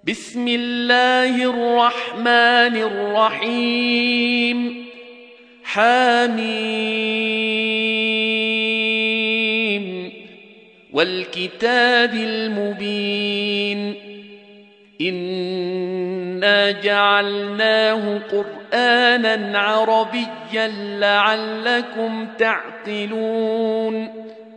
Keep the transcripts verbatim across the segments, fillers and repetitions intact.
بسم الله الرحمن الرحيم حميم والكتاب المبين إنا جعلناه قرآنا عربيا لعلكم تعقلون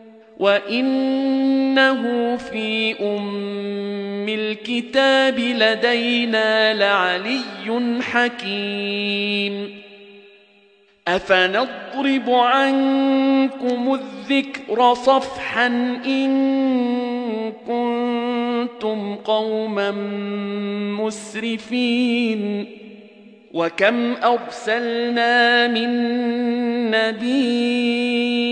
وإنه في أم الكتاب لدينا لعلي حكيم أفنضرب عنكم الذكر صفحا إن كنتم قوما مسرفين وكم أرسلنا من نبي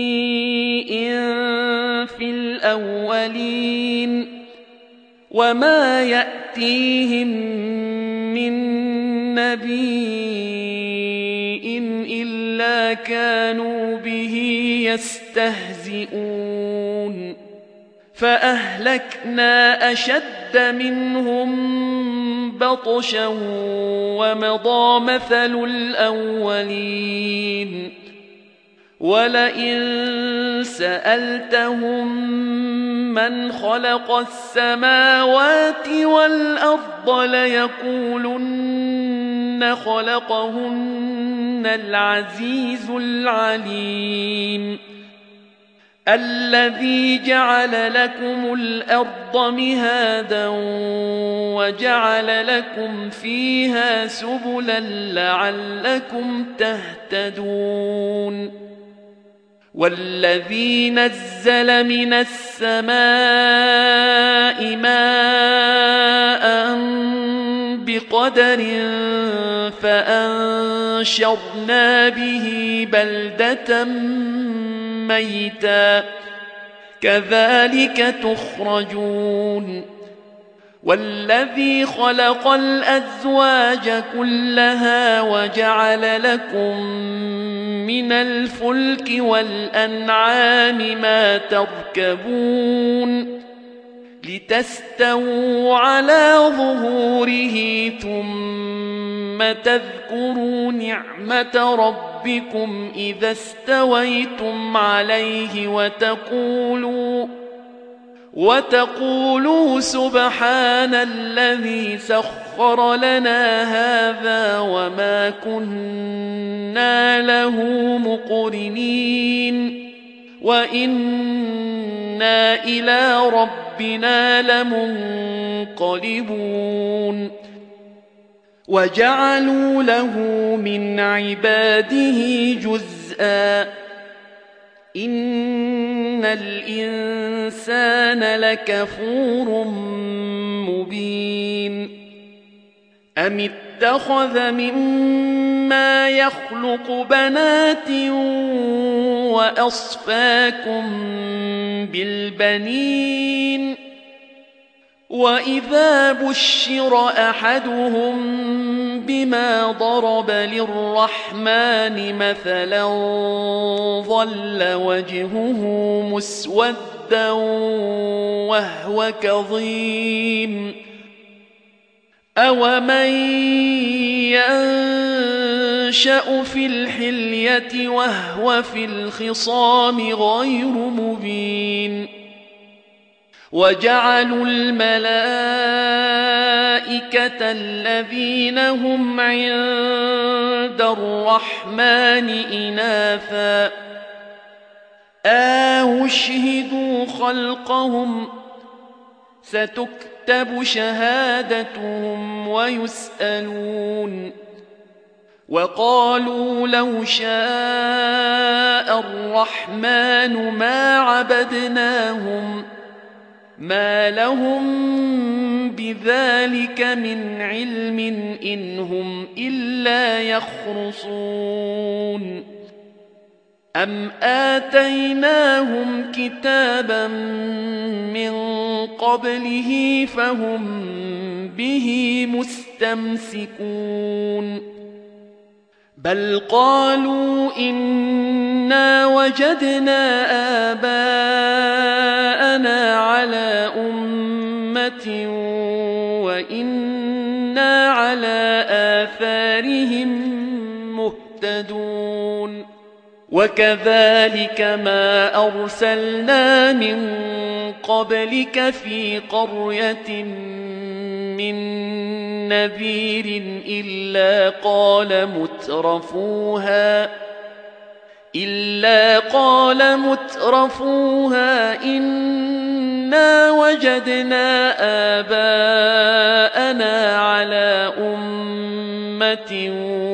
في الأولين وما يأتيهم من نبي إلا كانوا به يستهزئون فأهلكنا أشد منهم بطشا ومضى مثل الأولين ولئن سألتهم من خلق السماوات والأرض ليقولن خلقهن العزيز العليم الذي جعل لكم الأرض مهادا وجعل لكم فيها سبلا لعلكم تهتدون والذي نزل من السماء ماء بقدر فأنشرنا به بلدة ميتا كذلك تخرجون والذي خلق الأزواج كلها وجعل لكم من الفلك والأنعام ما تركبون لتستووا على ظهوره ثم تذكروا نعمة ربكم إذا استويتم عليه وتقولوا وتقولوا سبحان الذي سخر لنا هذا وما كنا له مقرنين وإنا إلى ربنا لمنقلبون وجعلوا له من عباده جزءا إن الإنسان لكفور مبين أم اتخذ مما يخلق بنات وأصفاكم بالبنين وإذا بشر أحدهم بما ضرب للرحمن مثلا ظل وجهه مسودا وهو كظيم أومن ينشأ في الحلية وهو في الخصام غير مبين وجعلوا الملائكة الذين هم عند الرحمن إناثا أشهدوا خلقهم ستكتب شهادتهم ويسألون وقالوا لو شاء الرحمن ما عبدناهم ما لهم بذلك من علم إن هم إلا يخرصون أم آتيناهم كتابا من قبله فهم به مستمسكون بل قالوا إنا وجدنا آباءنا على أمة وإنا وإنا على آثارهم مهتدون وكذلك ما أرسلنا من قبلك في قرية من نذير إلا قال مترفوها إلا قال مترفوها إنا وجدنا آباءنا على أمة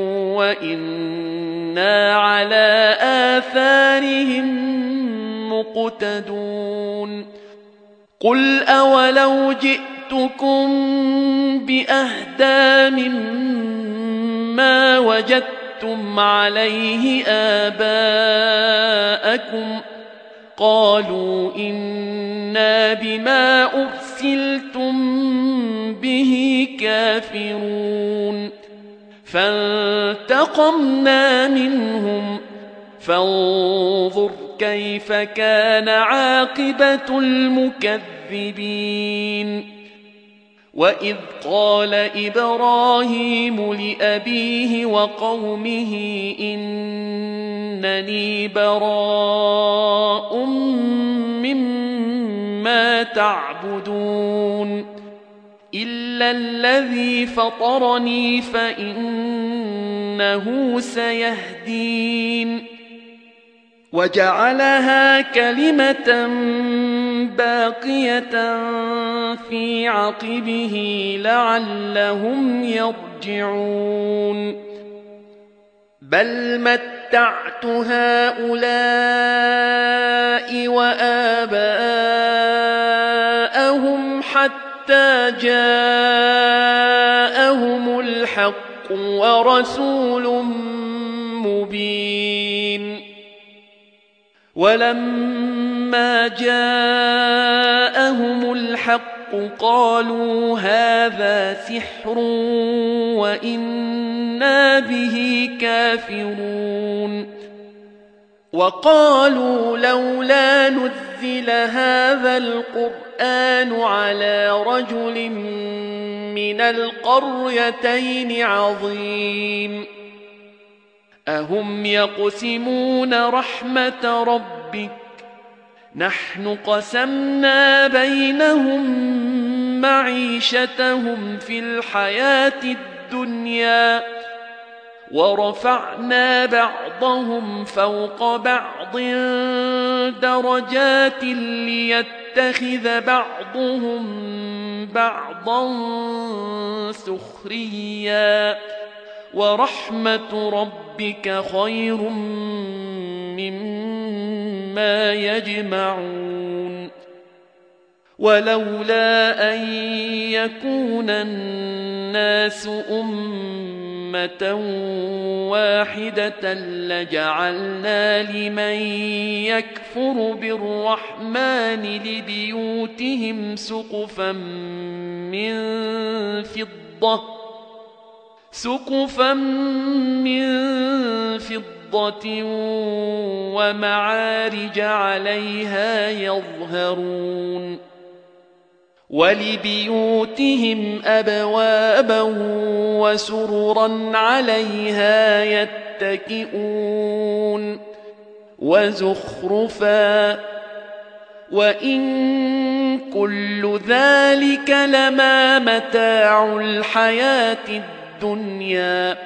وإنا على آثارهم مقتدون قل أولو جئتكم بأهدى مما وجدتم عليه آباءكم قالوا إنا بما أرسلتم به كافرون فانتقمنا منهم فانظر كيف كان عاقبة المكذبين وإذ قال إبراهيم لأبيه وقومه إنني براء مما تعبدون إلا الذي فطرني فإنه سيهدين وجعلها كلمة باقية في عقبه لعلهم يرجعون بل متعت هؤلاء وآباءهم حتى جاءهم الحق ورسول مبين ولما جاءهم الحق قالوا هذا سحر وإنا به كافرون وقالوا لولا نزل هذا القرآن على رجل من القريتين عظيم أهم يقسمون رحمة ربك نحن قسمنا بينهم معيشتهم في الحياة الدنيا ورفعنا بعضهم فوق بعض درجات ليتخذ بعضهم بعضا سخريا ورحمة ربك خير مما يجمعون ولولا أن يكون الناس أمة واحدة لجعلنا لمن يكفر بالرحمن لبيوتهم سقفا من فضة سقفا من فضة ومعارج عليها يظهرون ولبيوتهم أبوابا وسررا عليها يتكئون وزخرفا وإن كل ذلك لما متاع الحياة الدنيا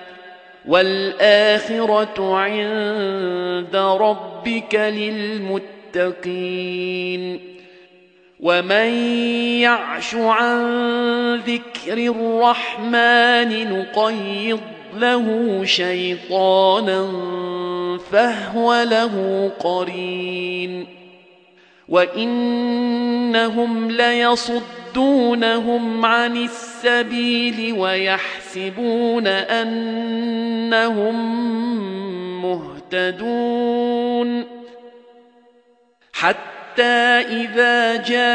والآخرة عند ربك للمتقين ومن يعش عن ذكر الرحمن نقيض له شيطانا فهو له قرين وإنهم ليصدونهم عن السبيل ويحسبون أنهم مهتدون حتى إذا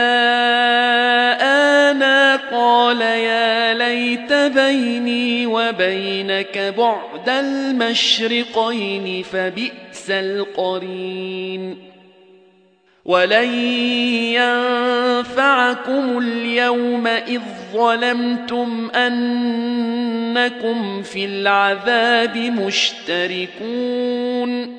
جاءنا قال يا ليت بيني وبينك بعد المشرقين فبئس القرين ولن ينفعكم اليوم إذ ظلمتم أنكم في العذاب مشتركون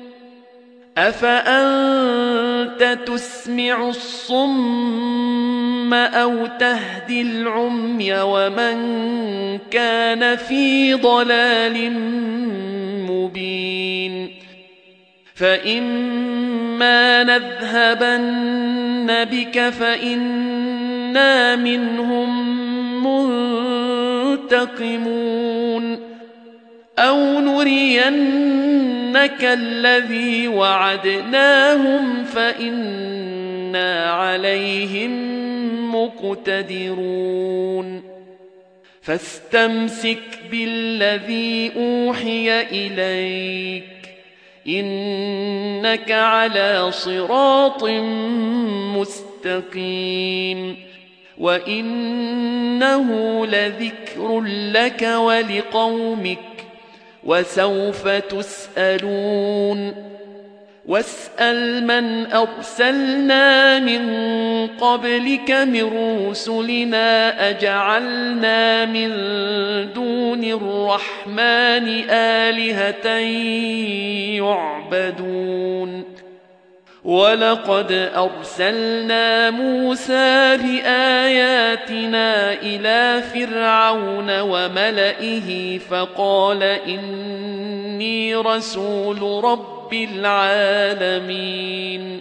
أفأنت تسمع الصم أو تهدي العمي ومن كان في ضلال مبين فإما نذهبن بك فإنا منهم منتقمون أو نرينك الذي وعدناهم فإنا عليهم مقتدرون فاستمسك بالذي أوحي إليك إنك على صراط مستقيم وإنه لذكر لك ولقومك وسوف تسألون واسأل من أرسلنا من قبلك من رسلنا أجعلنا من دون الرحمن آلهة يعبدون ولقد أرسلنا موسى بآياتنا إلى فرعون وملئه فقال إني رسول رب العالمين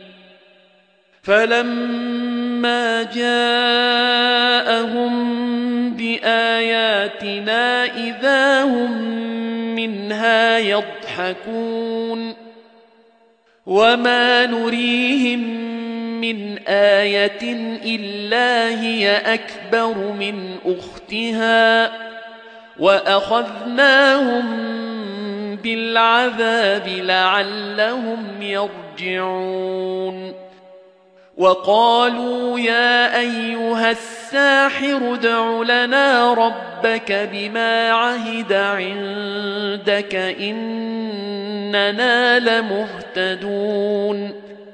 فلما جاءهم بآياتنا إذا هم منها يضحكون وما نريهم من آية إلا هي أكبر من أختها وأخذناهم بالعذاب لعلهم يرجعون وقالوا يا أيها الساحر ادع لنا ربك بما عهد عندك إننا لمهتدون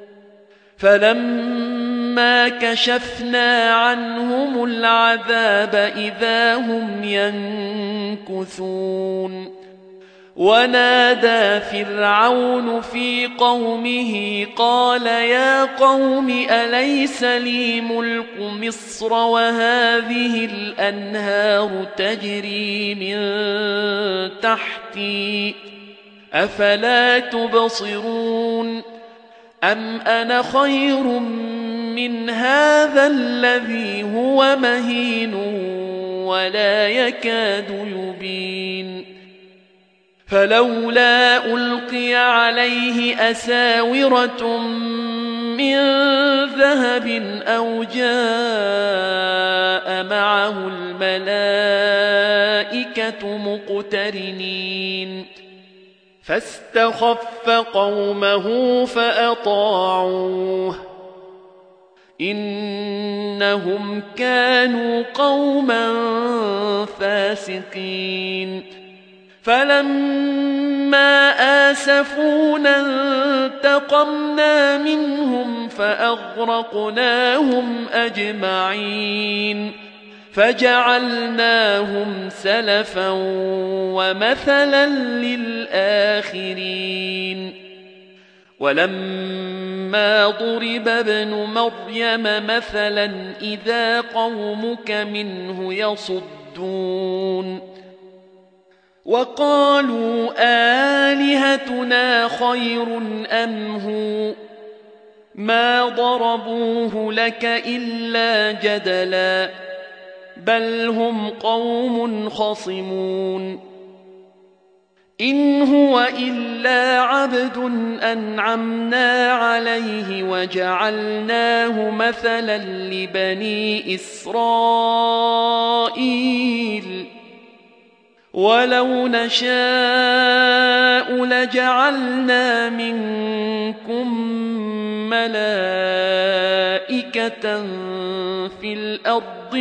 فلما كشفنا عنهم العذاب إذا هم ينكثون ونادى فرعون في قومه قال يا قوم أليس لي ملك مصر وهذه الأنهار تجري من تحتي أفلا تبصرون أم أنا خير من هذا الذي هو مهين ولا يكاد يبين فلولا ألقي عليه أساورة من ذهب أو جاء معه الملائكة مقترنين فاستخف قومه فأطاعوه إنهم كانوا قوما فاسقين فلما آسفونا انتقمنا منهم فأغرقناهم أجمعين فجعلناهم سلفا ومثلا للآخرين ولما ضرب ابن مريم مثلا إذا قومك منه يصدون وقالوا آلهتنا خير أم هو ما ضربوه لك إلا جدلا بل هم قوم خصمون إن هو إلا عبد أنعمنا عليه وجعلناه مثلا لبني إسرائيل ولو نشاء لجعلنا منكم ملائكة في الأرض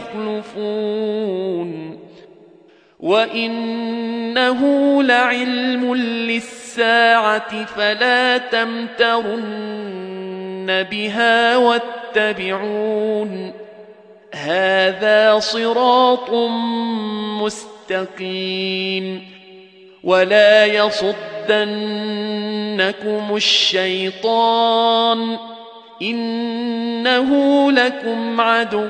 يخلفون وإنه لعلم للساعة فلا تمترن بها واتبعون هذا صراط مستقيم ولا يصدنكم الشيطان إنه لكم عدو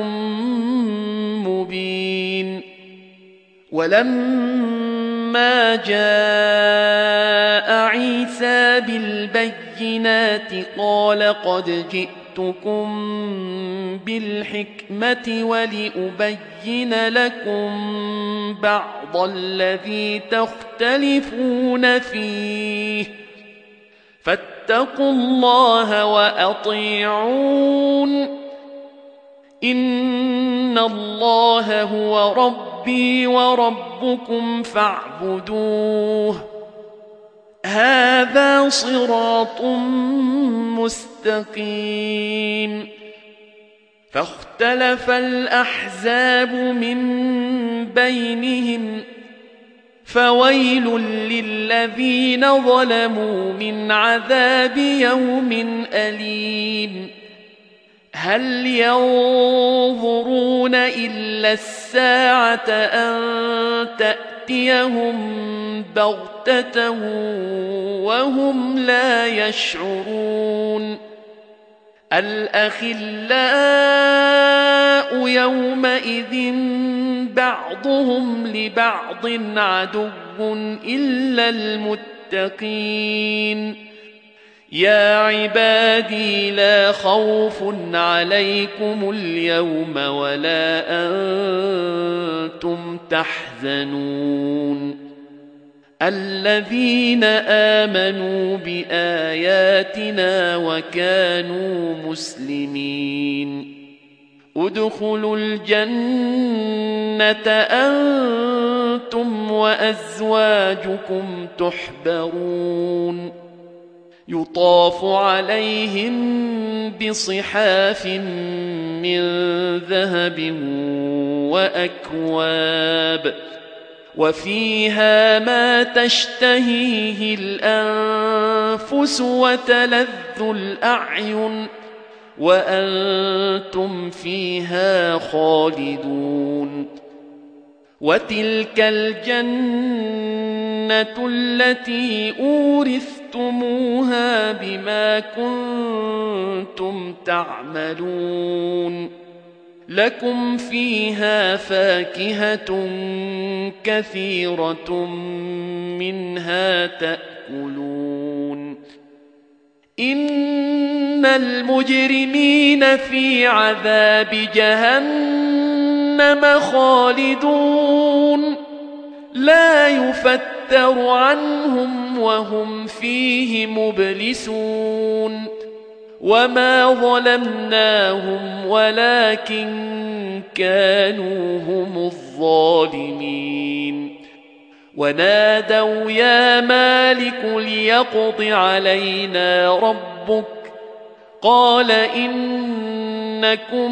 مبين ولما جاء عيسى بالبينات قال قد جئتكم بالحكمة ولأبين لكم بعض الذي تختلفون فيه فاتقوا الله وأطيعون إن الله هو ربي وربكم فاعبدوه هذا صراط مستقيم فاختلف الأحزاب من بينهم فويل للذين ظلموا من عذاب يوم أليم هل ينظرون إلا الساعة أن تأتيهم بغتة وهم لا يشعرون الأخلاء يومئذ بعضهم لبعض عدو إلا المتقين يا عبادي لا خوف عليكم اليوم ولا أنتم تحزنون الذين آمنوا بآياتنا وكانوا مسلمين ادخلوا الجنة أنتم وأزواجكم تحبرون يطاف عليهم بصحاف من ذهب وأكواب وفيها ما تشتهيه الأنفس وتلذ الأعين وأنتم فيها خالدون وتلك الجنة التي أورثتموها بما كنتم تعملون لكم فيها فاكهة كثيرة منها تأكلون إن المجرمين في عذاب جهنم خالدون لا يفتر عنهم وهم فيه مبلسون وما ظلمناهم ولكن كانوا هم الظالمين ونادوا يا مالك ليقض علينا ربك قال إنكم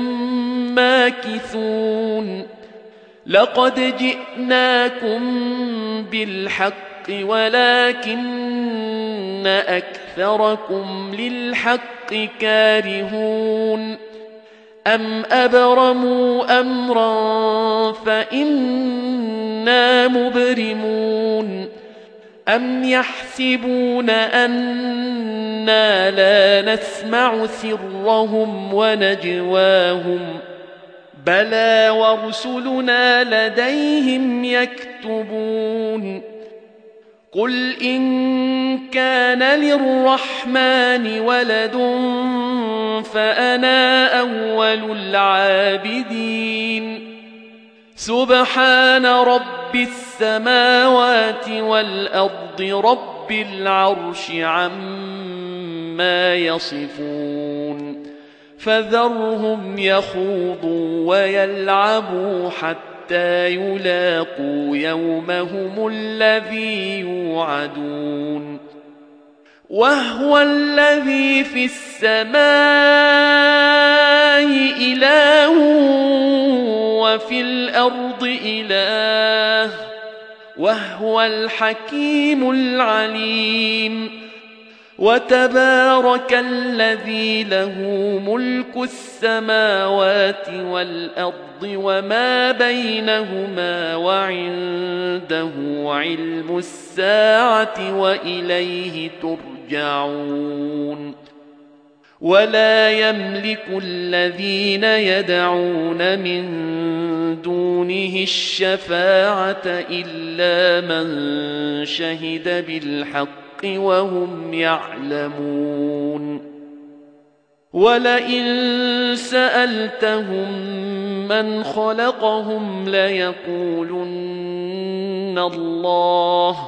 ماكثون لقد جئناكم بالحق ولكن أكثركم للحق كارهون أم أبرموا أمرا فإنا مبرمون أم يحسبون أنا لا نسمع سرهم ونجواهم بلى ورسلنا لديهم يكتبون قل إن كان للرحمن ولد فأنا أول العابدين سبحان رب السماوات والأرض رب العرش عما يصفون فذرهم يخوضوا ويلعبوا حتى يلاقوا يومهم الذي يوعدون وهو الذي في السماء إله وفي الأرض إله وهو الحكيم العليم وتبارك الذي له ملك السماوات والأرض وما بينهما وعنده علم الساعة وإليه ترجعون ولا يملك الذين يدعون من دونه الشفاعة إلا من شهد بالحق وهم يعلمون ولئن سألتهم من خلقهم ليقولن الله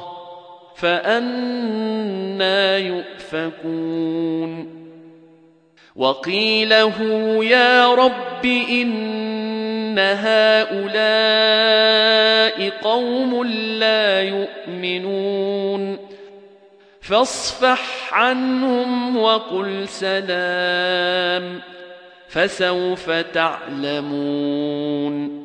فأنى يؤفكون وقيله يا رب إن هؤلاء قوم لا يؤمنون فاصفح عنهم وقل سلام فسوف تعلمون